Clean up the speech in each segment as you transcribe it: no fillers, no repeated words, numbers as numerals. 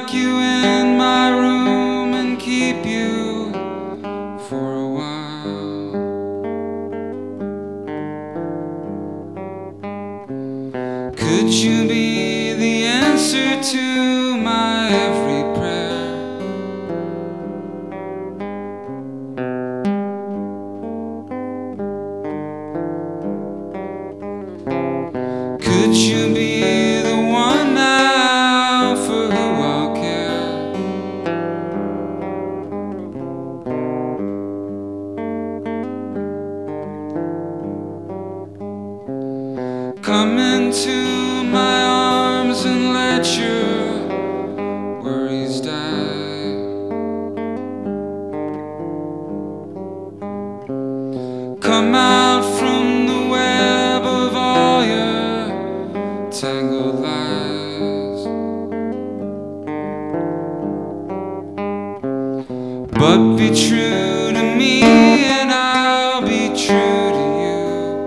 lock you in my room and keep you for a while. Could you be the answer to my every prayer? Could you be the one now for who I'll care? Come into my arms and let your worries die. Come out from the web of all your tangled lies, but be true to me and I'll be true to you.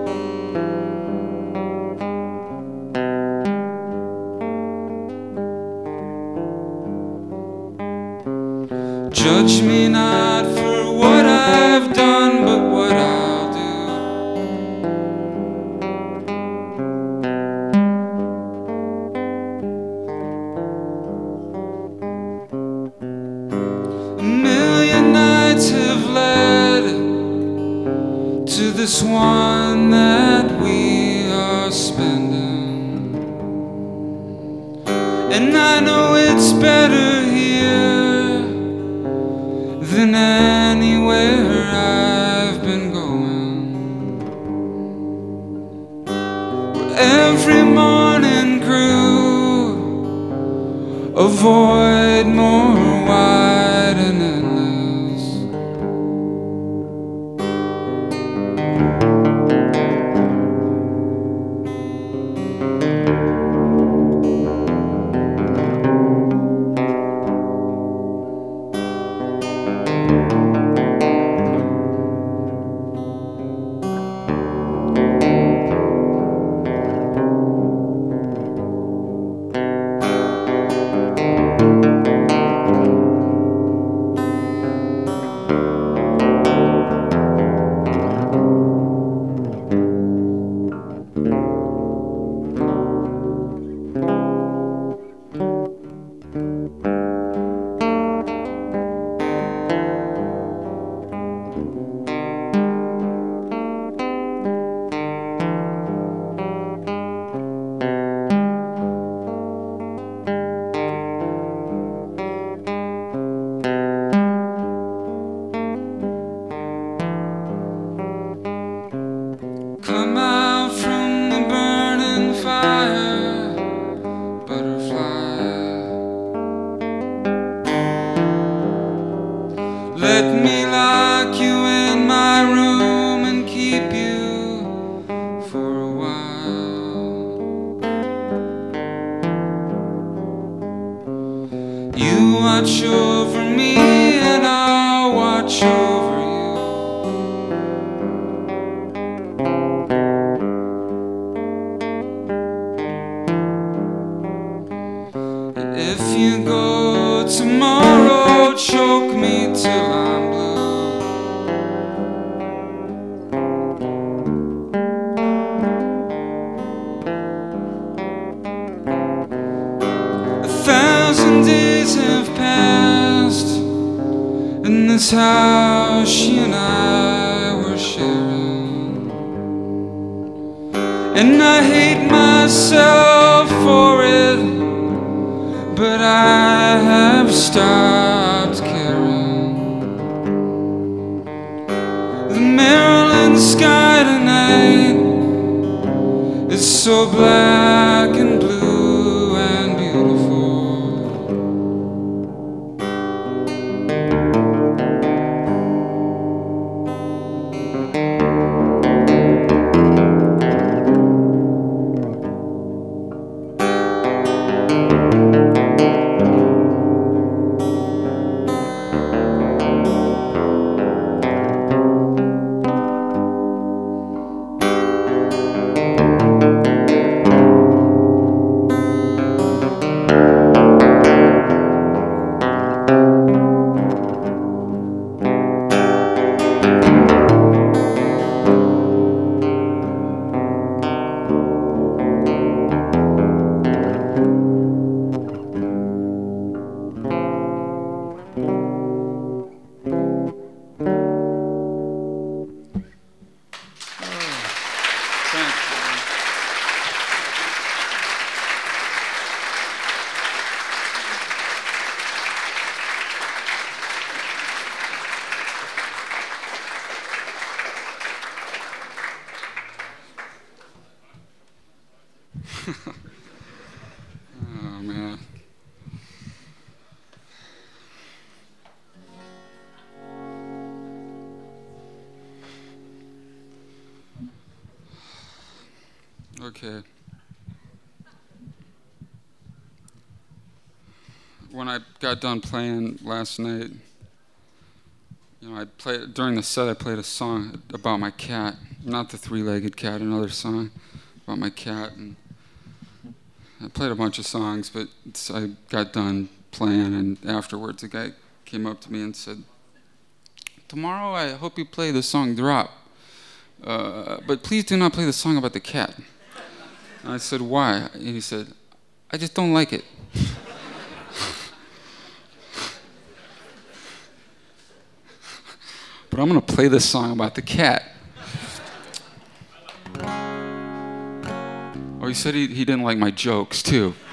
Judge me not for what I've done, but what I'll do. A million nights have led to this one that we are spending, and I know it's better here than anywhere I've been going, where every morning grew a void more wide and endless. Come out from the burning fire, butterfly. Let me lock you in my room and keep you for a while. You watch over me and I'll watch over you. If you go tomorrow, choke me till I'm blue. A thousand days have passed in this house you and I were sharing, and I hate myself for it, but I have stopped caring. The Maryland sky tonight is so black and blue and beautiful. Oh, man. Okay. When I got done playing last night, I played during the set. I played a song about my cat, not the three-legged cat, another song about my cat, and I played a bunch of songs. But I got done playing, and afterwards, a guy came up to me and said, "Tomorrow, I hope you play the song Drop, but please do not play the song about the cat." And I said, "Why?" And he said, "I just don't like it." But I'm going to play this song about the cat. Oh, he said he didn't like my jokes, too.